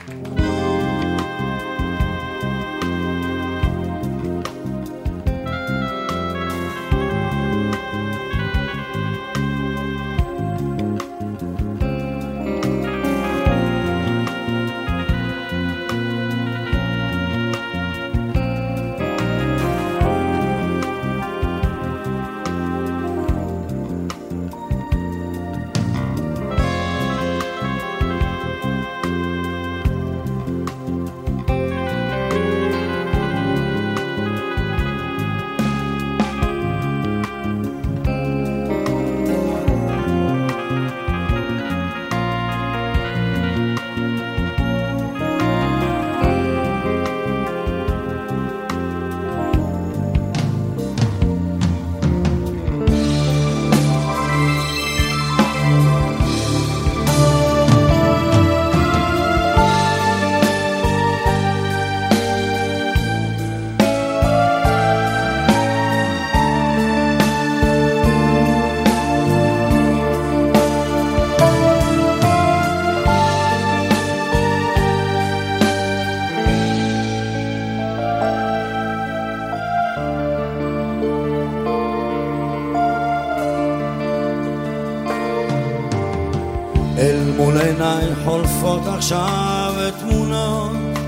אל מול עיניי חולפות עכשיו תמונות,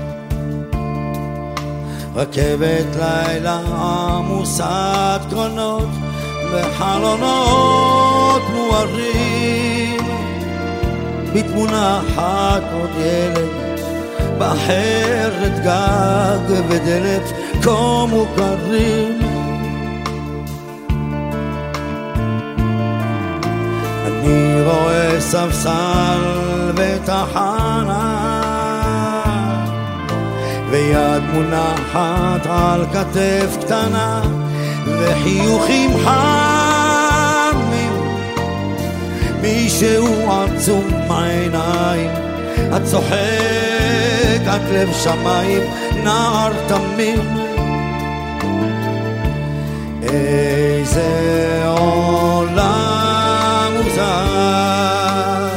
רכבת לילה עמוסת קרונות וחלונות מוארים. בתמונה אחת עוד ילד בחרת גג ודלת כה מוכרים. אני רואה ספסל בתחנה ויד מונחת על כתף קטנה וחיוכים חמים. מישהו עצום העיניים, הצוחק עד לב שמיים, נער תמים. איזה עולם מוזר,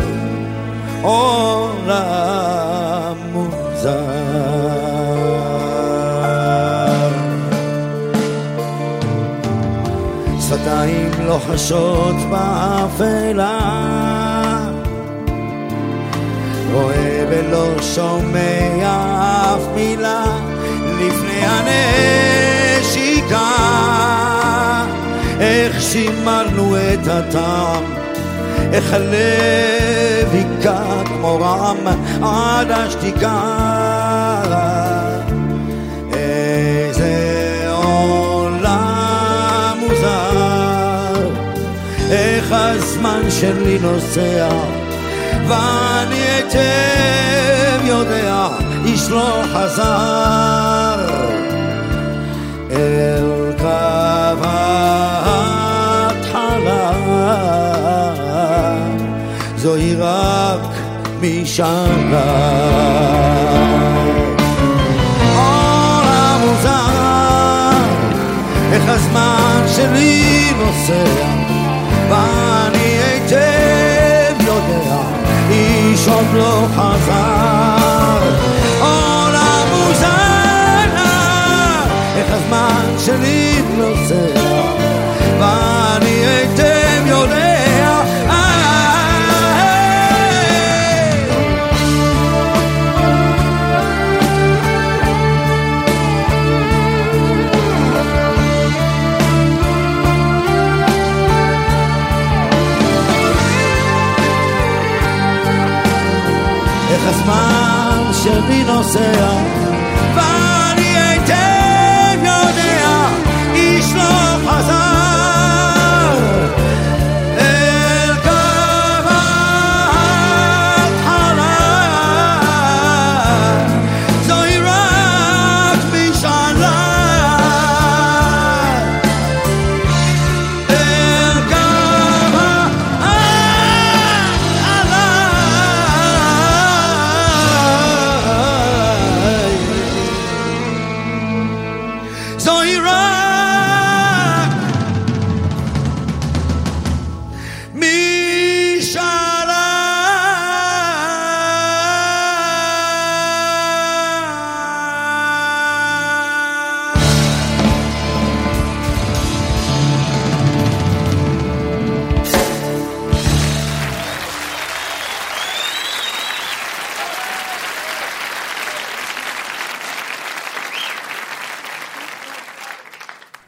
עולם מוזר. שפתיים לוחשות באפלה, רואה ולא שומע אף מילה לפני הנשיקה. איך שימרנו את הטעם, איך הלב היכה כמו רעם עד השתיקה. איזה עולם מוזר, איך הזמן שלי נוסע ואני היטב יודע איש לא חזר אל קו ההתחלה. זוהי רק משנה. עולם מוזר, איך הזמן שלי נוסע ואני היטב יודע איש עוד לא חזר. עולם מוזר, איך הזמן שלי נוסע ואני היטב יודע. איך הזמן שלי נוסע